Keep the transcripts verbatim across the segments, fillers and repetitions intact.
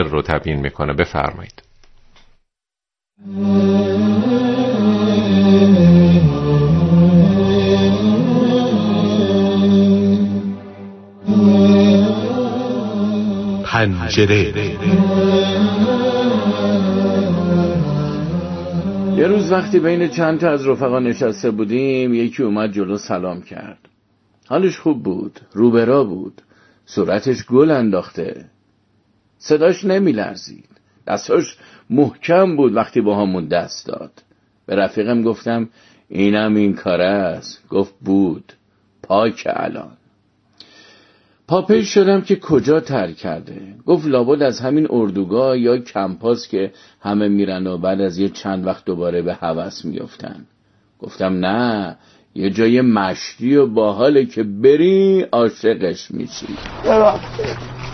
شعر رو تبیین میکنه. بفرمایید. پنجره. یه روز وقتی بین چند تا از رفقا نشسته بودیم، یکی اومد جلو سلام کرد. حالش خوب بود، روبرا بود، صورتش گل انداخته، صداش نمی لرزید، دستاش محکم بود وقتی با همون دست داد. به رفیقم گفتم اینم این کاره است. گفت بود، پاک الان. پاپیش شدم که کجا ترک کرده. گفت لابد از همین اردوگاه یا کمپاس که همه میرن و بعد از یه چند وقت دوباره به هوس میافتن. گفتم نه، یه جای مشتی و باحاله که بری عاشقش میشی. ببخشید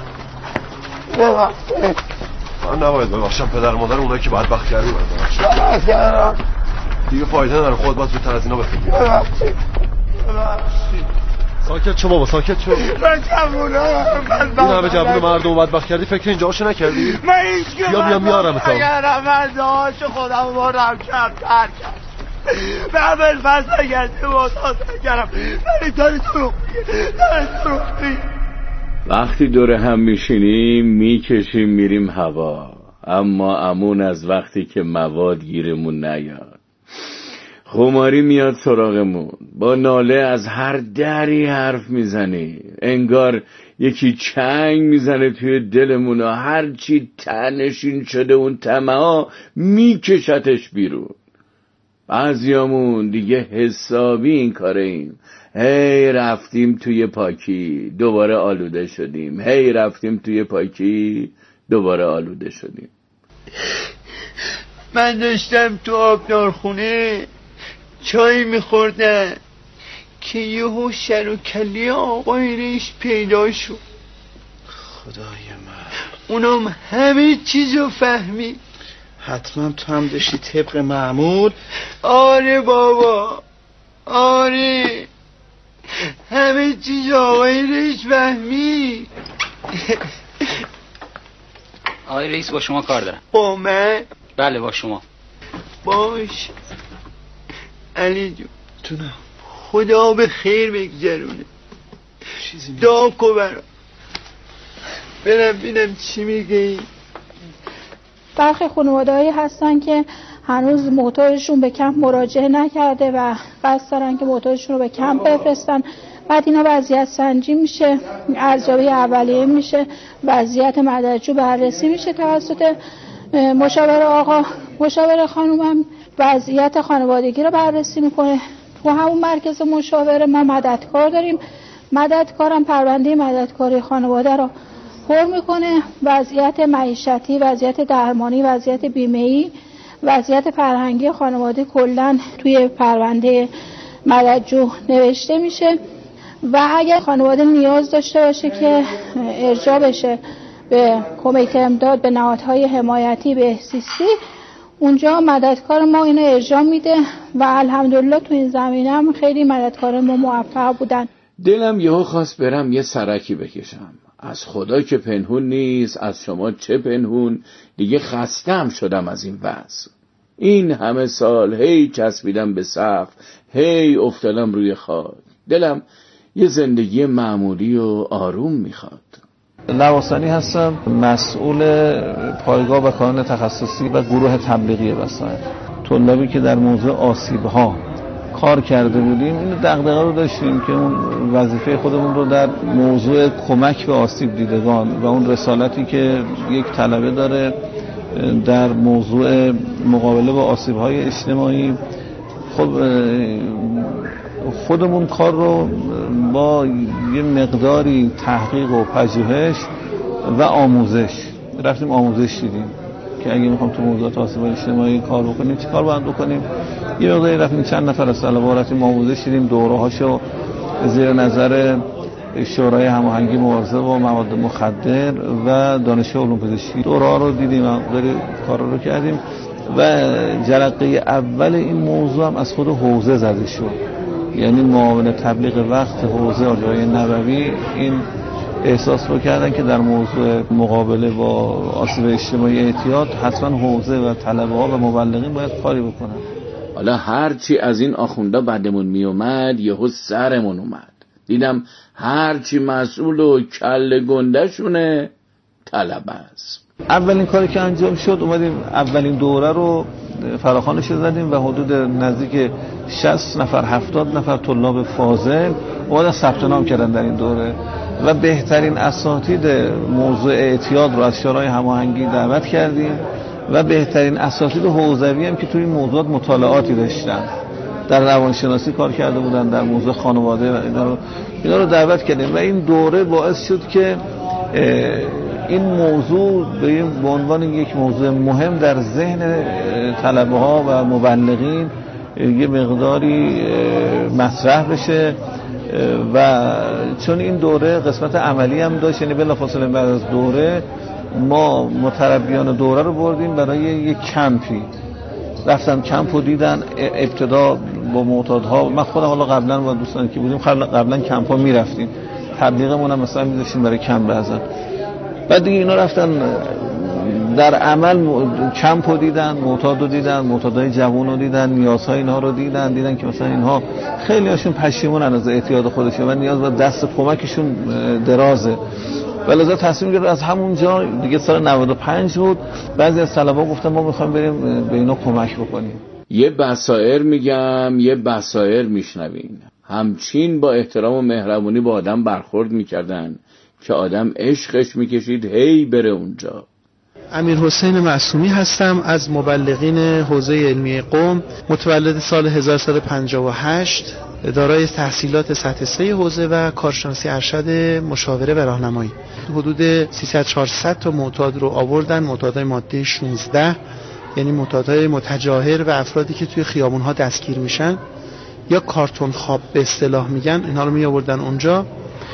ببخشید من نباید ببخشم پدر مادر اونایی که بدبخت کردی باید ببخشید کردم دیگه فایده نداره، خود باید زودتر از اینا بخونی. ببخشید ببخشید. ساکت شو بابا، ساکت شو. من جوونم بدبخت این همه جوون مردم بدبخت کردی، فکر اینجا هاشو نکردی؟ من هیچ که بیا بیا میارم تا اگر من داشت خودم بردم کم تر کرد به اول فصل نگرده و تاز نگرم ولی داری تو رو داری تو رو وقتی دور هم میشینیم میکشیم میریم هوا، اما امون از وقتی که مواد گیرمون نیاد. خماری میاد سراغمون، با ناله از هر دری حرف میزنی، انگار یکی چنگ میزنه توی دلمون و هر چی تنشین شده اون طمعا میکشتش بیرون. بعضیامون دیگه حسابی این کاره ایم، هی رفتیم توی پاکی دوباره آلوده شدیم، هی رفتیم توی پاکی دوباره آلوده شدیم. من داشتم تو آبدارخونه چای میخوردم که یهو شر و کلی آقای ریش پیدا شد. خدای من، اونم همه چیزو فهمید. حتما تو هم داشتی طبق معمول. آره بابا آره، همه چیز آقای ریش فهمید. آقای رئیس با شما کار دارم. با من؟ بله با شما. باش علی جون، جونم. خدا به خیر بگذرونه. داکو برام برم بینم چی میگه. برخی خانواده‌هایی هستن که هنوز موتورشون به کمپ مراجعه نکرده و قصد دارن که موتورشون رو به کمپ بفرستن. بعد اینا وضعیت سنجی میشه، ارزیابی اولیه میشه، وضعیت مددجو بررسی میشه توسط مشاور آقا. مشاور خانومم وضعیت خانوادگی رو بررسی میکنه. تو همون مرکز مشاوره ما مددکار داریم. مددکارم پرونده مددکاری خانواده رو پر میکنه، وضعیت معیشتی، وضعیت درمانی، وضعیت بیمه‌ای، وضعیت فرهنگی خانواده کلاً توی پرونده مددجو نوشته میشه و اگر خانواده نیاز داشته باشه که ارجاع بشه به کمیته امداد به نهادهای حمایتی به سیسی، اونجا مددکار ما اینو ارجاع میده و الحمدلله تو این زمینه هم خیلی مددکار ما موفق بودن. دلم یهو خواست برم یه سرکی بکشم. از خدا که پنهون نیست، از شما چه پنهون، دیگه خستم شدم از این وضع. این همه سال هی چسبیدم به سقف، هی افتادم روی خاک. دلم یه زندگی معمولی و آروم میخواد. لواسانی هستم، مسئول پایگاه و کانون تخصصی و گروه تبلیغی وسایل. طلابی که در موضوع آسیب‌ها کار کرده بودیم، این دغدغه رو داشتیم که اون وظیفه خودمون رو در موضوع کمک به آسیب دیدگان و اون رسالتی که یک طلبه داره در موضوع مقابله با آسیب‌های اجتماعی، خب خودمون کار رو با یه مقداری تحقیق و پژوهش و آموزش رفتیم آموزش دیدیم که اگه میخوام تو موضوعات آسیب اجتماعی کار بکنیم چی کار باید بکنیم. یه مقداری رفتیم چند نفر از طلبه رفتیم آموزش دیدیم، دوره‌هاشو زیر نظر شورای هماهنگی مبارزه با مواد مخدر و دانشگاه علوم پزشکی دوره‌ها رو دیدیم، مقداری کارا رو کردیم و جرقه اول این موضوع هم از خود حوزه زده شد. یعنی معاون تبلیغ وقت حوزه آجای نبوی این احساس بکردن که در موضوع مقابله با آسیب اجتماعی اعتیاد حتما حوزه و طلبه ها و مبلغین باید کاری بکنن. حالا هرچی از این آخوندا بعدمون می اومد یهو سرمون اومد، دیدم هرچی مسئول و کله گنده شونه طلبه است. اولین کاری که انجام شد اومدیم اولین دوره رو فراخوانش زدیم و حدود نزدیک شصت نفر هفتاد نفر طلاب فاضل اومدن ثبت نام کردن در این دوره و بهترین اساتید موضوع اعتیاد رو از شورای هماهنگی دعوت کردیم و بهترین اساتید حوزوی هم که توی این موضوعات مطالعاتی داشتن، در روانشناسی کار کرده بودن، در موضوع خانواده و اینا رو اینا رو دعوت کردیم و این دوره باعث شد که این موضوع به عنوان یک موضوع مهم در ذهن طلبه ها و مبلغین یه مقداری مطرح بشه و چون این دوره قسمت عملی هم داشت، یعنی بلافاصله بعد از دوره ما متربیان دوره رو بردیم برای یک کمپی، رفتن کمپ رو دیدن، ابتدا با معتادها، من خودم حالا قبلا با دوستان که بودیم قبلا کمپ ها میرفتیم، تبلیغمون هم مثلا میذاشتیم برای کمپ بزن، بعد دیگه اینا رفتن در عمل کمپ رو دیدن، معتاد رو دیدن، معتادای جوان رو دیدن، نیازهای اینها رو دیدن، دیدن که مثلا اینها خیلی هاشون پشیمونن از اعتیاد خودشون و نیاز به دست کمکشون درازه و لذا تصمیم گرفتن از همونجا دیگه سال نود و پنج بود بعضی از طلبا گفتن ما میخوایم بریم به اینا کمک بکنیم. یه بصائر میگم، یه بصائر میشنوین، همچین با احترام و مهربونی با آدم برخورد میکردن که آدم عشقش میکشید هی بره اونجا. امیر حسین معصومی هستم از مبلغین حوزه علمی قم، متولد سال هزار و سیصد و پنجاه و هشت، دارای تحصیلات سطح سه حوزه و کارشناسی ارشد مشاوره و راهنمایی. حدود سیصد چهارصد تا معتاد رو آوردن، معتادای ماده شانزده، یعنی معتادای متجاهر و افرادی که توی خیابون‌ها دستگیر میشن یا کارتون خواب به اصطلاح میگن، اینها رو می آوردن اونجا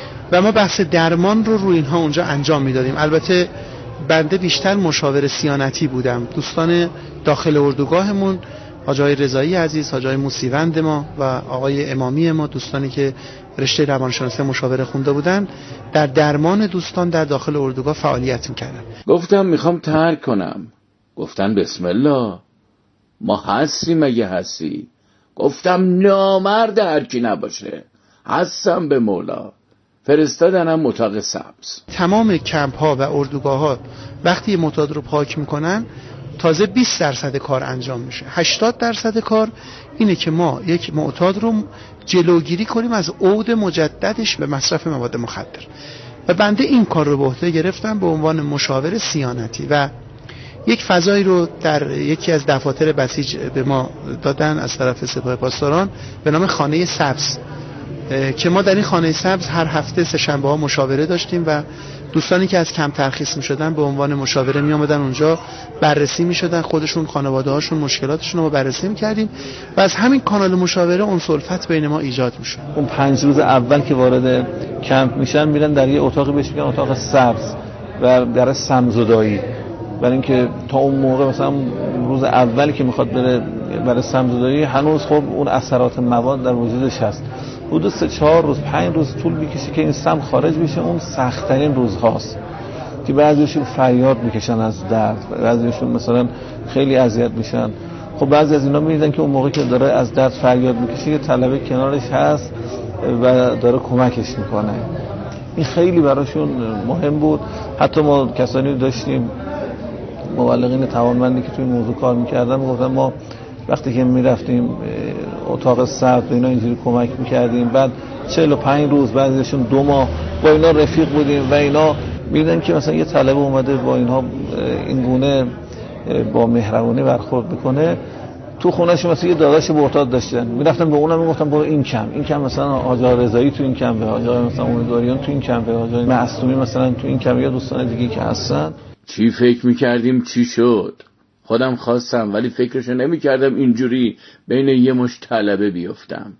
و ما بحث درمان رو روی اینها اونجا انجام میدادیم. البته بنده بیشتر مشاور صیانتی بودم. دوستان داخل اردوگاهمون، حاجی رضایی عزیز، حاجی موسیوند ما و آقای امامی ما، دوستانی که رشته روانشناسی مشاوره خونده بودن، در درمان دوستان در داخل اردوگاه فعالیت میکردن. گفتم میخوام ترک کنم، گفتن بسم الله، ما هستیم اگه هستی. گفتم نامرد هرکی نباشه، هستم به مولا. فرستادنم اتاق سبز. تمام کمپ ها و اردوگاه ها وقتی معتاد رو پاک میکنن تازه بیست درصد کار انجام میشه. هشتاد درصد کار اینه که ما یک معتاد رو جلوگیری کنیم از عود مجددش به مصرف مواد مخدر و بنده این کار رو به عهده گرفتم به عنوان مشاور صیانتی و یک فضایی رو در یکی از دفاتر بسیج به ما دادن از طرف سپاه پاسداران به نام خانه سبز که ما در این خانه سبز هر هفته سه شنبه ها مشاوره داشتیم و دوستانی که از کم ترخیص می شدن به عنوان مشاوره می آمدن اونجا، بررسی می شدن، خودشون خانواده هاشون مشکلاتشون رو بررسی می کردیم و از همین کانال مشاوره اون الفت بین ما ایجاد می شد. اون پنج روز اول که وارد کمپ میشن میرن در یه اتاقی بهش میگن اتاق سبز و در سمزدایی، برای اینکه تا اون موقع مثلا روز اولی که میخواد بره برای سمزدایی هنوز خب اون اثرات مواد در وجودش هست. حدود سه چهار روز پنج روز طول میکشه که این سم خارج بشه. اون سخت‌ترین روزهاست که بعضیشون فریاد میکشن از درد، بعضیشون مثلا خیلی اذیت میشن. خب بعضی از اینا میدیدن که اون موقع که داره از درد فریاد میکشه یه طلبه کنارش هست و داره کمکش میکنه. این خیلی براشون مهم بود. حتی ما کسانی داشتیم مبلغین توانمندی که توی این موضوع کار میکردن میگفتن ما وقتی که میرفتیم اتاق سبز و اینا اینجوری کمک میکردیم، بعد چهل و پنج روز بعضیشون دو ماه با اینا رفیق بودیم و اینا میدن که مثلا یه طلبه اومده با اینها این گونه با مهربانی برخورد بکنه. تو خونه‌ش مثلا یه داداش معتاد داشتن، میرفتن به اونم میگفتن برو این کم این کم مثلا حاجی رضایی تو این کم، به حاجی مثلا امیدواریان تو این کم، به حاجی معصومی مثلا تو این کم، یا دوستان دیگه که هستن. چی فکر میکردیم چی شد؟ خودم خواستم ولی فکرشو نمیکردم اینجوری بین یه مش طلبه بیفتم.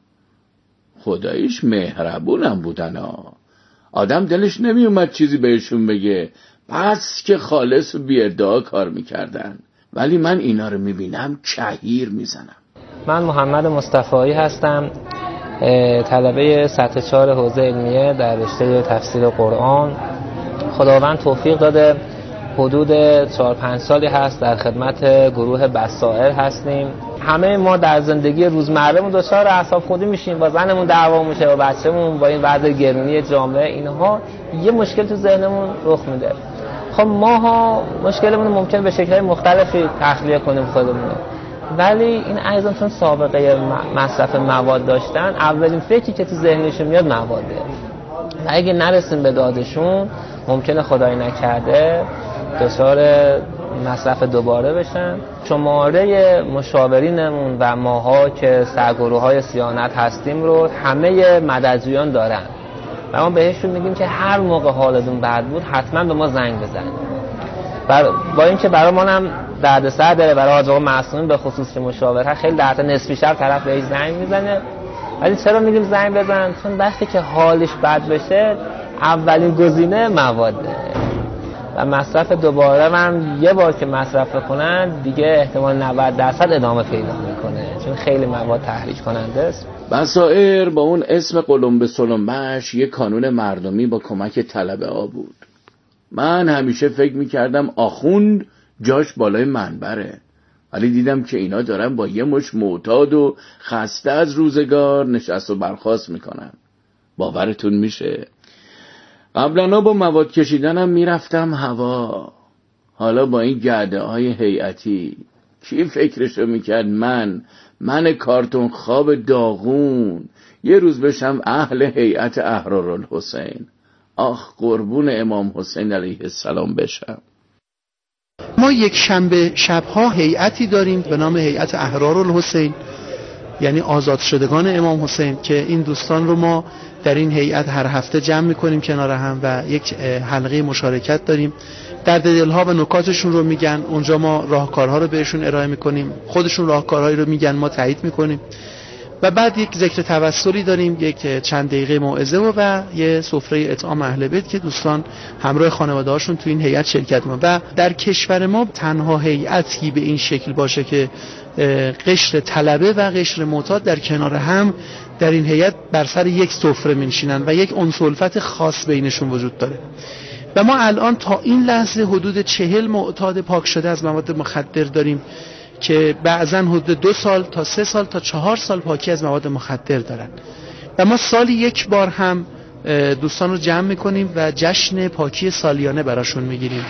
خداییش مهربونم بودن ها. آدم دلش نمیومد چیزی بهشون بگه، پس که خالص و بی ادعا کار میکردن. ولی من اینا رو میبینم چهیر میزنم. من محمد مصطفایی هستم، طلبه سطح چهار حوزه علمیه در رشته تفسیر قرآن. خداوند توفیق داده حدود چهار پنج سالی هست در خدمت گروه بصائر هستیم. همه ما در زندگی روزمرهمون دچار اعصاب خوردی میشیم، با زنمون دعوا میشه، با بچه‌مون، با این وضع گرونی جامعه، اینها یه مشکل تو ذهنمون رخ میده. خب ما ها مشکلمون ممکن به شکل‌های مختلفی تخلیه کنیم خودمون، ولی این عزیزان چون سابقه مصرف مواد داشتن، اولین فکری که تو ذهنشون میاد مواده و اگه نرسیم به دادشون ممکنه خدای نکرده دچار مصرف دوباره بشن. شماره مشاورینمون و ماها که سرگروه‌های صیانت هستیم رو همه مددجویان دارن و ما بهشون میگیم که هر موقع حالتون بد بود حتما به ما زنگ بزنید. با اینکه برای ما هم دردسر داره، برای حاج آقا معصومی به خصوص که مشاوره خیلی درد نصفی شب طرف بهش زنگ میزنه، ولی چرا میگیم زنگ بزن؟ چون وقتی که حالش بد بشه اولین گزینه مواده و مصرف دوباره هم یه بار که مصرف کنن دیگه احتمال نود درصد ادامه پیدا میکنه، چون خیلی مواد تحریک کننده است. بصائر با اون اسم قلمبه سلمبه‌اش یه کانون مردمی با کمک طلبه ها بود. من همیشه فکر میکردم آخوند جاش بالای منبره، ولی دیدم که اینا دارن با یه مش معتاد و خسته از روزگار نشست و برخاست میکنن. باورتون میشه؟ قبلا با مواد کشیدنم میرفتم هوا، حالا با این گرده های هیئتی کی فکرشو میکرد من من کارتون خواب داغون یه روز بشم اهل هیئت احرارالحسین. آخ قربون امام حسین علیه السلام بشم. ما یک شنبه شبها هیئتی داریم به نام هیئت احرارالحسین، یعنی آزاد شدگان امام حسین، که این دوستان رو ما در این هیئت هر هفته جمع میکنیم کنار هم و یک حلقه مشارکت داریم. درد دلها و نکاتشون رو میگن، اونجا ما راهکارها رو بهشون ارائه میکنیم، خودشون راهکارهایی رو میگن، ما تایید میکنیم و بعد یک ذکر توسلی داریم، یک چند دقیقه موعظه و, و یه سفره اطعام اهل بیت که دوستان همراه خانواده هاشون تو این هیئت شرکت میکنن. و در کشور ما تنها هیئتی به این شکل باشه که قشر طلبه و قشر معتاد در کنار هم در این هیئت بر سر یک سفره می‌نشینن و یک انسولفت خاص بینشون وجود داره. و ما الان تا این لحظه حدود چهل معتاد پاک شده از مواد مخدر داریم که بعضاً حدود دو سال تا سه سال تا چهار سال پاکی از مواد مخدر دارن و ما سالی یک بار هم دوستان رو جمع میکنیم و جشن پاکی سالیانه براشون میگیریم.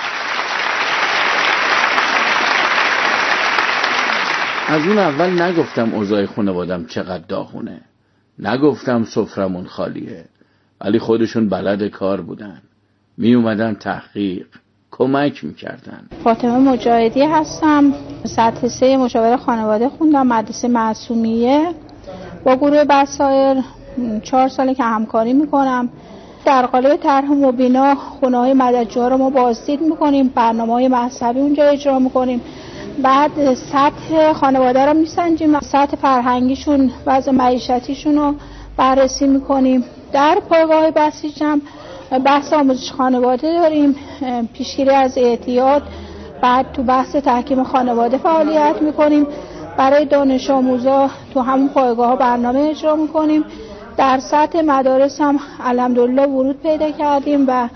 از اون اول نگفتم اوضاع خانوادم چقدر داغونه، نگفتم سفرمون خالیه، ولی خودشون بلد کار بودن، می اومدن تحقیق کمک میکردن. فاطمه مجاهدی هستم، سطح سه مشاور خانواده خوندم مدرسه معصومیه. با گروه بصائر چهار ساله که همکاری میکنم. در قالب طرح مبینا خونه‌های مددجوها رو ما بازدید میکنیم، برنامه‌های مذهبی اونجا اجرا میکنیم، بعد سطح خانواده رو میسنجیم، سطح فرهنگیشون، وضع معیشتیشون رو بررسی میکنیم. در پایگاه بسیج هم بحث آموزش خانواده داریم، پیشگیری از اعتیاد، بعد تو بحث تحکیم خانواده فعالیت میکنیم. برای دانش آموزا تو همون پایگاه ها برنامه اجرا میکنیم. در سطح مدارس هم الحمدلله ورود پیدا کردیم و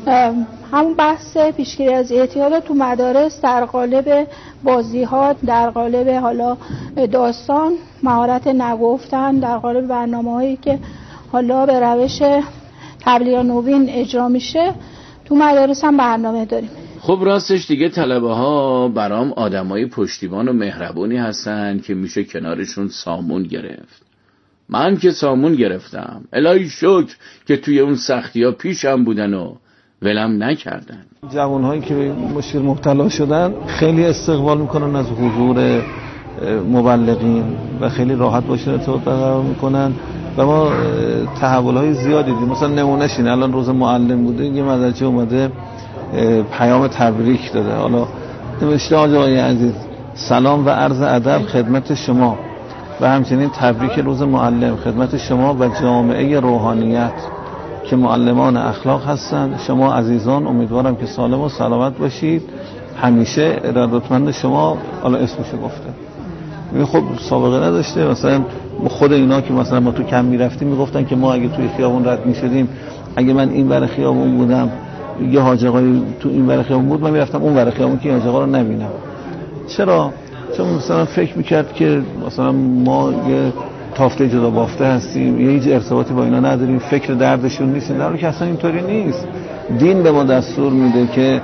همون بحث پیشگیری از اعتیاد تو مدارس در قالب بازی ها، در قالب حالا داستان، مهارت نگفتن، در قالب برنامه هایی که حالا به روش تبلیغ نوین اجرا میشه تو مدارس هم برنامه داریم. خب راستش دیگه طلبه ها برام آدمای پشتیبان و مهربونی هستن که میشه کنارشون سامون گرفت. من که سامون گرفتم، الهی شکر که توی اون سختی ها پیشم بودن و ولم نکردن. جوانهایی که به مشکل مبتلا شدن خیلی استقبال میکنن از حضور مبلغین و خیلی راحت باشون ارتباط برقرار میکنن و ما تحولهای زیادی دیدیم. مثلا نمونهش اینه، الان روز معلم بوده، یه مدرسه اومده پیام تبریک داده، حالا نوشته آقای عزیز سلام و عرض ادب خدمت شما و همچنین تبریک روز معلم خدمت شما و جامعه روحانیت که معلمان اخلاق هستند. شما عزیزان امیدوارم که سالم و سلامت باشید، همیشه ارادتمند شما، حالا اسمشو گفته. خب سابقه نداشته. مثلا خود اینا که مثلا ما تو کم میرفتیم میگفتن که ما اگه توی خیابون رد میشدیم، اگه من این ور خیابون بودم یه حاج آقایی تو این ور خیابون بود، من میرفتم اون ور خیابون که حاج آقا رو نبینم. چرا؟ چون مثلا فکر میکرد که مثلا ما یه تافته جدا بافته هستیم، یه هیچ ارتباطی با اینا نداریم، فکر دردشون نیستیم، در حالی که اصلا اینطوری نیست. دین به ما دستور میده که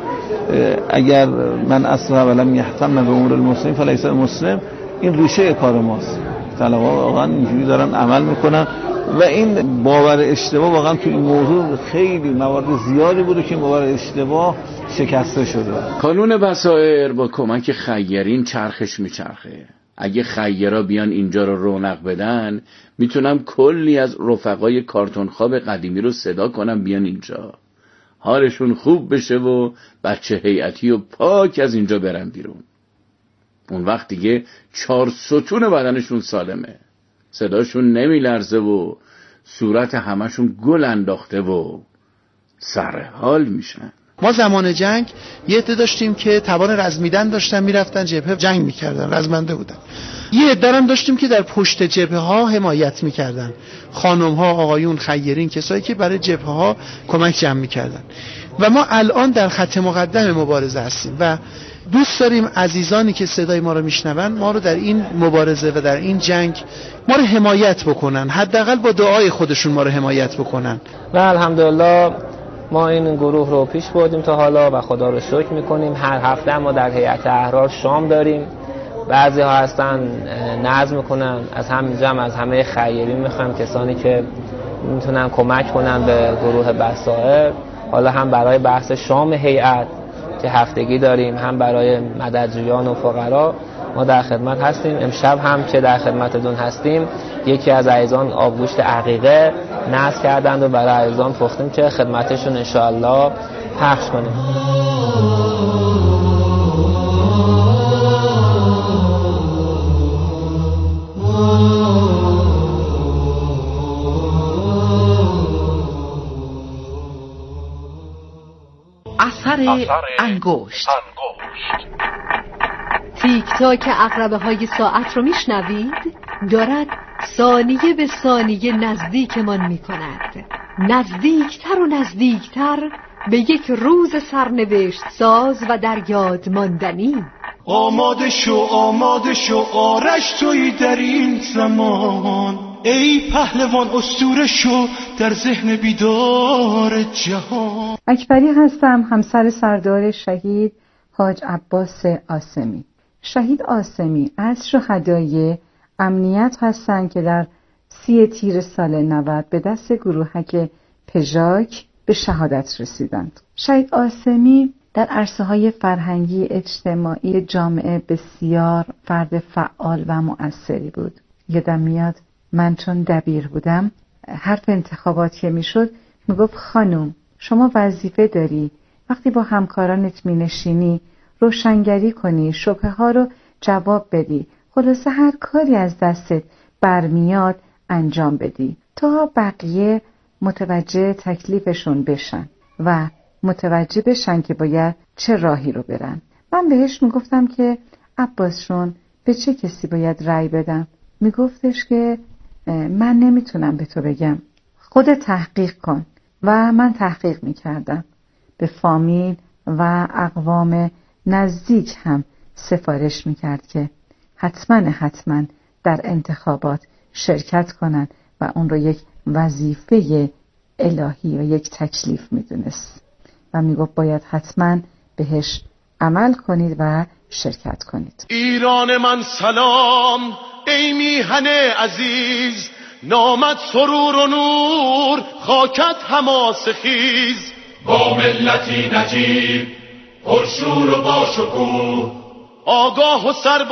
اگر من اصلا ولم یهتم به امور المسلم فلیس مسلم، این ریشه کار ماست. طلبا واقعا اینجوری دارن عمل میکنن و این باور اشتباه واقعا تو این موضوع خیلی موارد زیادی بوده که باور اشتباه شکسته شده. کانون بصائر با کمک خیرین چرخش میچرخه. اگه خیرا بیان اینجا رو رونق بدن، میتونم کلی از رفقای کارتون خواب قدیمی رو صدا کنم بیان اینجا، حالشون خوب بشه و بچه هیئتی و پاک از اینجا برن بیرون. اون وقت دیگه چهار ستون بدنشون سالمه، صداشون نمیلرزه و صورت همشون گل انداخته و سر حال میشن. ما زمان جنگ یه عده داشتیم که توان رزمیدن داشتن، میرفتن جبهه جنگ میکردن، رزمنده بودن. یه عده هم داشتیم که در پشت جبهه ها حمایت میکردن، خانم ها، آقایون، خیرین، کسایی که برای جبهه ها کمک جمع میکردن. و ما الان در خط مقدم مبارزه هستیم و دوست داریم عزیزانی که صدای ما رو میشنون ما رو در این مبارزه و در این جنگ ما رو حمایت بکنن، حداقل با دعای خودشون ما رو حمایت بکنن. و الحمدلله ما این گروه رو پیش بردیم تا حالا و خدا رو شکر میکنیم. هر هفته ما در هیئت احرار شام داریم، بعضی ها هستن نظم میکنن. از همینجا هم از همه خیرین میخوایم کسانی که میتونن کمک کنن به گروه بصائر، حالا هم برای بحث شام هیئت که هفتگی داریم، هم برای مددجویان و فقرا ما در خدمت هستیم. امشب هم که در خدمتتون هستیم یکی از عزیزان آبگوشت عقیقه نصب کردند و برای عزیزان پختیم که خدمتشون انشاءالله پخش کنیم. اثر انگشت. تیک تاک عقربه های ساعت رو میشنوید؟ دارد ثانیه به ثانیه نزدیکمان میکند، نزدیکتر و نزدیکتر به یک روز سرنوشت ساز و در یاد ماندنی. آماده شو آماده شو آرش توی در این زمان، ای پهلوان اسطوره شو در ذهن بیدار جهان. اکبری هستم، همسر سردار شهید حاج عباس عاصمی. شهید عاصمی از شهدای امنیت هستند که در سی تیر سال نود به دست گروهک پژاک به شهادت رسیدند. شهید عاصمی در عرصه‌های فرهنگی اجتماعی جامعه بسیار فرد فعال و مؤثری بود. یادم میاد من چون دبیر بودم حرف انتخابات که میشد میگفت خانم شما وظیفه داری وقتی با همکارانت مینشینی روشنگری کنی، شبهه ها رو جواب بدی، خلاصه هر کاری از دستت برمیاد انجام بدی تا بقیه متوجه تکلیفشون بشن و متوجه بشن که باید چه راهی رو برن. من بهش میگفتم که عباسشون به چه کسی باید رأی بدم؟ میگفتش که من نمیتونم به تو بگم، خود تحقیق کن. و من تحقیق میکردم، به فامیل و اقوام نزدیک هم سفارش میکرد که حتما حتما در انتخابات شرکت کنن و اون رو یک وظیفه الهی و یک تکلیف میدونست و میگفت باید حتما بهش عمل کنید و شرکت کنید. ایران من سلام، ای میهن عزیز، نامت سرور و نور، خاکت حماسه خیز. با ملتی نجیب پرشور و باشکوه، آگاه و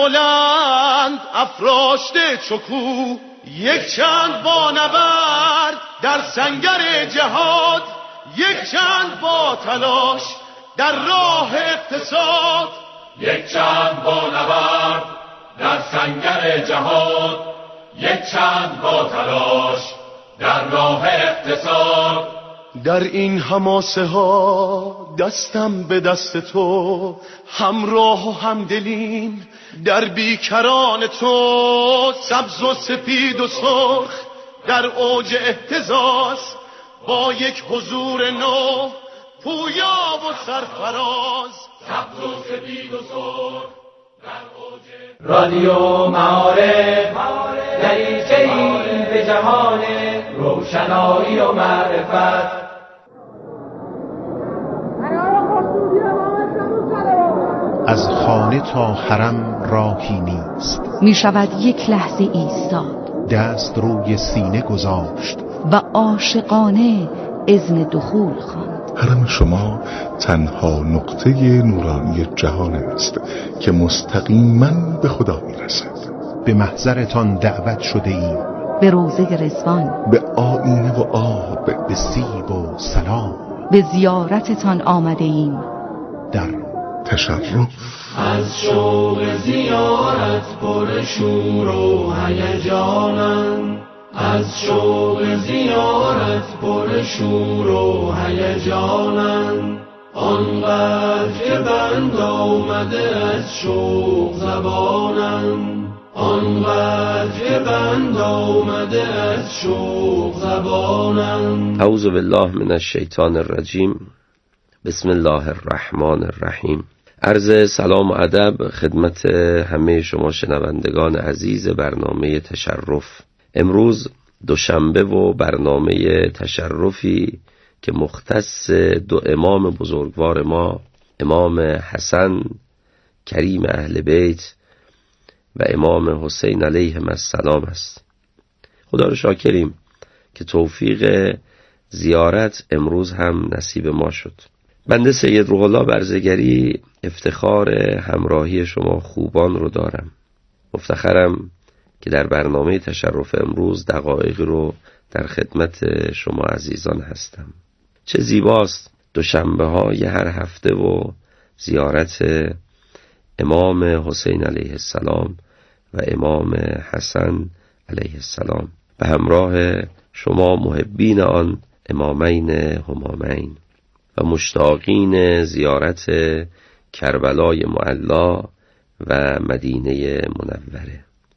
سربلند افراشته شکوه. یک چند با نبرد در سنگر جهاد، یک چند با تلاش در راه اقتصاد. یک چند با نبرد در سنگر جهاد، یک چند با تلاش در راه اقتصاد. در این حماسه ها دستم به دست تو، همراه و همدلیم در بیکران تو، سبز و سپید و سرخ در اوج اهتزاز، با یک حضور نو پویا و سرفراز، سبز و سپید و سرخ در اوج رادیو معارف، دریچه‌ای به جهان روشنایی و معرفت. از خانه تا حرم راهی نیست، می شود یک لحظه ایستاد، دست روی سینه گذاشت و عاشقانه اذن دخول خواند. حرم شما تنها نقطه نورانی جهان است که مستقیما به خدا می رسد. به محضرتان دعوت شده ایم، به روضه رضوان، به آینه و آب، به سیب و سلام، به زیارتتان آمده ایم در تشرف. از شوق زیارت پر شور و هیجانم، از شوق زیارت پر شور و هیجانم، آنقدر که بند آمده از شوق زبانم، آنقدر که بند آمده از شوق زبانم. اعوذ بالله من الشیطان الرجیم. بسم الله الرحمن الرحیم. عرض سلام و ادب خدمت همه شما شنوندگان عزیز برنامه تشرف. امروز دوشنبه و برنامه تشرفی که مختص دو امام بزرگوار ما، امام حسن کریم اهل بیت و امام حسین علیهم السلام است. خدا رو شاکریم که توفیق زیارت امروز هم نصیب ما شد. بنده سید روح الله برزگری افتخار همراهی شما خوبان رو دارم. مفتخرم که در برنامه تشرف امروز دقایق رو در خدمت شما عزیزان هستم. چه زیباست دوشنبه های هر هفته و زیارت امام حسین علیه السلام و امام حسن علیه السلام به همراه شما محبین آن امامین همامین و مشتاقین زیارت کربلای معلا و مدینه منوره.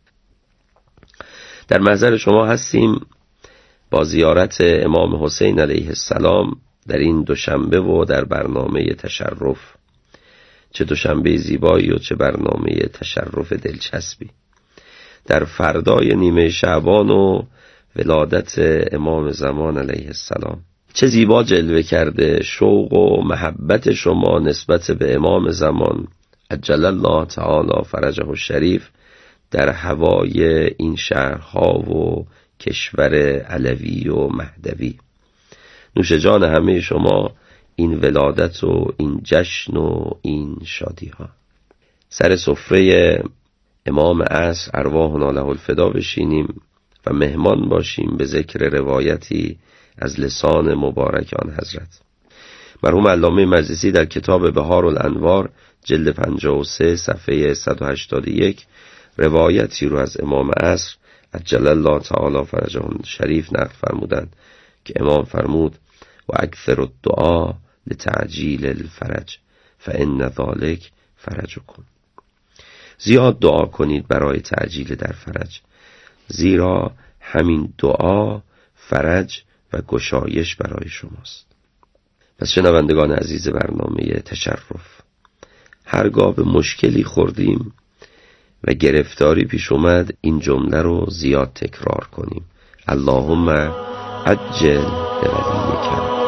در محضر شما هستیم با زیارت امام حسین علیه السلام در این دوشنبه و در برنامه تشرف. چه دوشنبه زیبایی و چه برنامه تشرف دلچسبی. در فردای نیمه شعبان و ولادت امام زمان علیه السلام چه زیبا جلوه کرده شوق و محبت شما نسبت به امام زمان عجل الله تعالی فرجه الشریف در هوای این شهرها و کشور علوی و مهدوی. نوش جان همه شما این ولادت و این جشن و این شادی ها. سر سفره امام عصر ارواحنا له الفدا بشینیم و مهمان باشیم به ذکر روایتی از لسان مبارک آن حضرت. مرحوم علامه مجلسی در کتاب بهار الانوار جلد پنجاه و سه صفحه صد و هشتاد و یک روایتی رو از امام عصر عجل الله تعالی فرجه الشریف نقل فرمودند که امام فرمود و اکثر الدعا لتعجیل الفرج فان ذلک فرجکم. زیاد دعا کنید برای تعجیل در فرج، زیرا همین دعا فرج و گشایش برای شماست. پس شنوندگان عزیز برنامه تشرف، هرگاه به مشکلی خوردیم و گرفتاری پیش اومد این جمله رو زیاد تکرار کنیم: اللهم عجل بولیک فرج.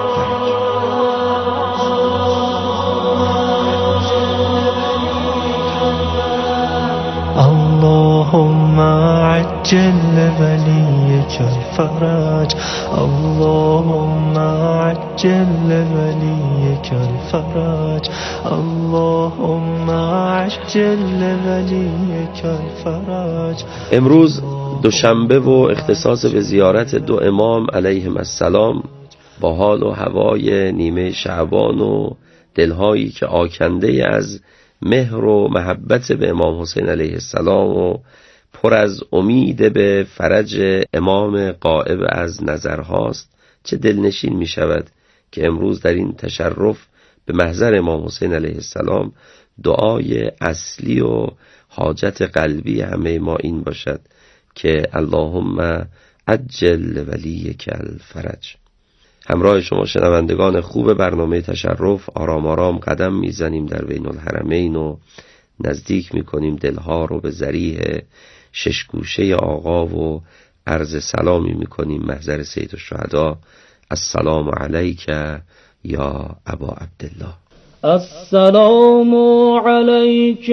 اللهم عجل ولیک الفرج، اللهم عجل ولیک الفرج، اللهم عجل ولیک الفرج. امروز دوشنبه و اختصاص به زیارت دو امام علیهم السلام با حال و هوای نیمه شعبان و دلهایی که آکنده از مهر و محبت به امام حسین علیه السلام و پر از امید به فرج امام غائب از نظرهاست، چه دلنشین می شود که امروز در این تشرف به محضر امام حسین علیه السلام دعای اصلی و حاجت قلبی همه ما این باشد که اللهم عجل ولیک الفرج. همراه شما شنوندگان خوب برنامه تشرف آرام آرام قدم میزنیم در بین الحرمین و نزدیک میکنیم دلها رو به ذریح ششگوشه آقا و عرض سلامی میکنیم محضر سید الشهدا. السلام علیک یا ابا عبدالله. السلام علیک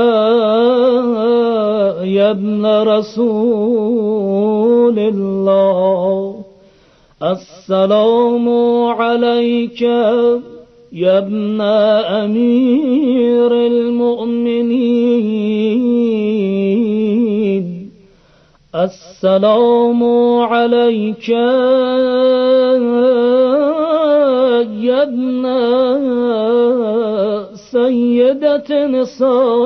یا ابن رسول الله. السلام علیک یا ابن امیر المؤمنین. السلام علیک یا ابن سیدت نساء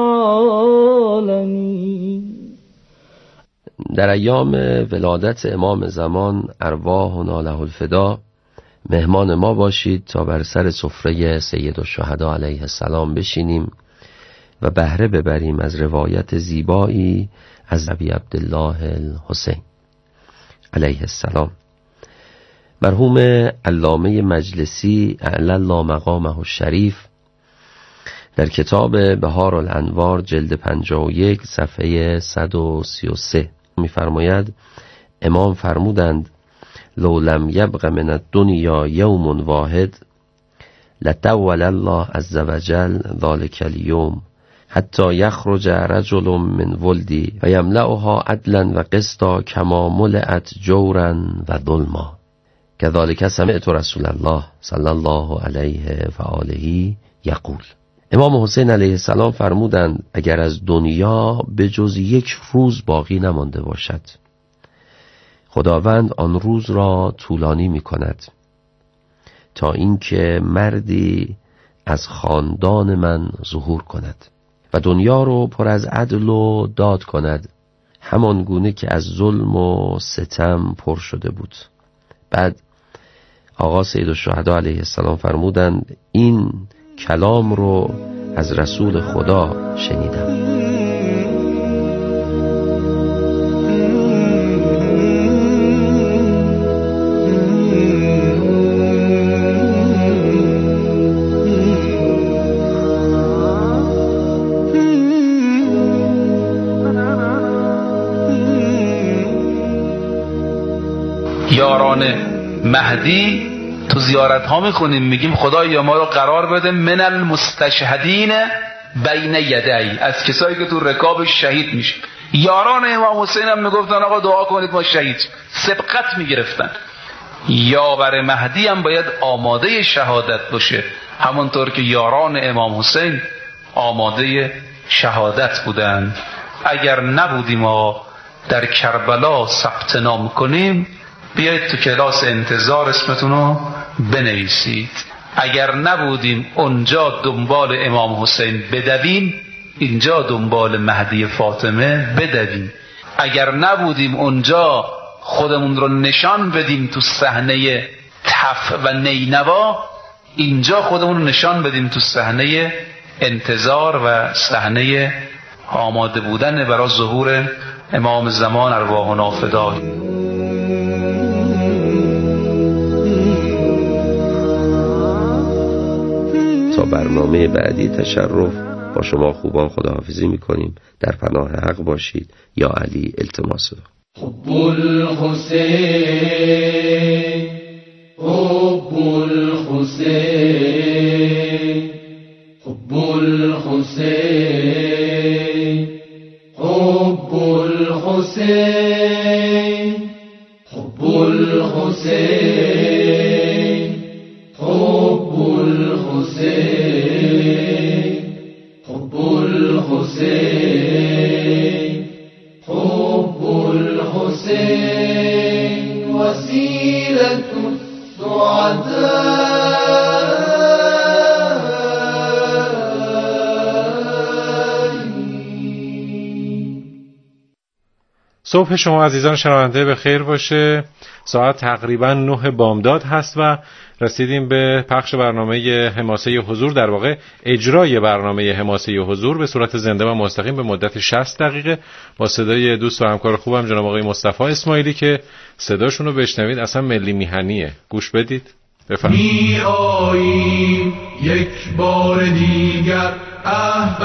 العالمین. در ایام ولادت امام زمان ارواحنا له الفدا مهمان ما باشید تا بر سر سفره سید الشهدا علیه السلام بشینیم و بهره ببریم از روایت زیبایی از ابی عبدالله الحسین علیه السلام. مرحوم علامه مجلسی اعلی الله مقامه الشریف در کتاب بهار الانوار جلد پنجاه و یک صفحه صد و سی و سه می‌فرماید امام فرمودند لو لم یبق من الدنیا یوم واحد لطول الله عز وجل ذلك اليوم حتی یخرج رجل من ولدی و یملأها عدلا و قسطا کما ملئت جورا و ظلما. كذلك سمعت رسول الله صلی الله علیه و آله یقول. امام حسین علیه السلام فرمودند اگر از دنیا به جز یک روز باقی نمانده باشد خداوند آن روز را طولانی می کند تا اینکه مردی از خاندان من ظهور کند و دنیا رو پر از عدل و داد کند همان گونه که از ظلم و ستم پر شده بود. بعد آقا سید الشهدا علیه السلام فرمودند این کلام رو از رسول خدا شنیدم. یاران مهدی تو زیارت ها میخونیم میگیم خدایا ما رو قرار بده من المستشهدین بین یدی، از کسایی که تو رکاب شهید میشه. یاران امام حسین هم میگفتن آقا دعا کنید ما شهید، سبقت میگرفتن. یاور مهدی هم باید آماده شهادت باشه همونطور که یاران امام حسین آماده شهادت بودن. اگر نبودیم ما در کربلا ثبت نام کنیم بیایید تو کلاس انتظار اسمتون رو بنویسید. اگر نبودیم اونجا دنبال امام حسین بدویم اینجا دنبال مهدی فاطمه بدویم. اگر نبودیم اونجا خودمون رو نشان بدیم تو صحنه تف و نینوا اینجا خودمون رو نشان بدیم تو صحنه انتظار و صحنه آماده بودن برای ظهور امام زمان ارواحنا فدا. تا برنامه بعدی تشرف با شما خوبان خداحافظی میکنیم. در پناه حق باشید. یا علی التماس. حب الحسین حب الحسین حب الحسین حب الحسین حب الحسین حب الحسین حب الحسین حب الحسین وسیلة السعداء. صبح شما عزیزان شنونده به خیر باشه. ساعت تقریبا نه بامداد هست و رسیدیم به پخش برنامه حماسه حضور، در واقع اجرای برنامه حماسه حضور به صورت زنده و مستقیم به مدت شصت دقیقه با صدای دوست و همکار خوبم جناب آقای مصطفی اسماعیلی که صداشون رو بشنوید اصلا ملی میهنیه. گوش بدید. بفرمایید. می آییم یک بار دیگر عهد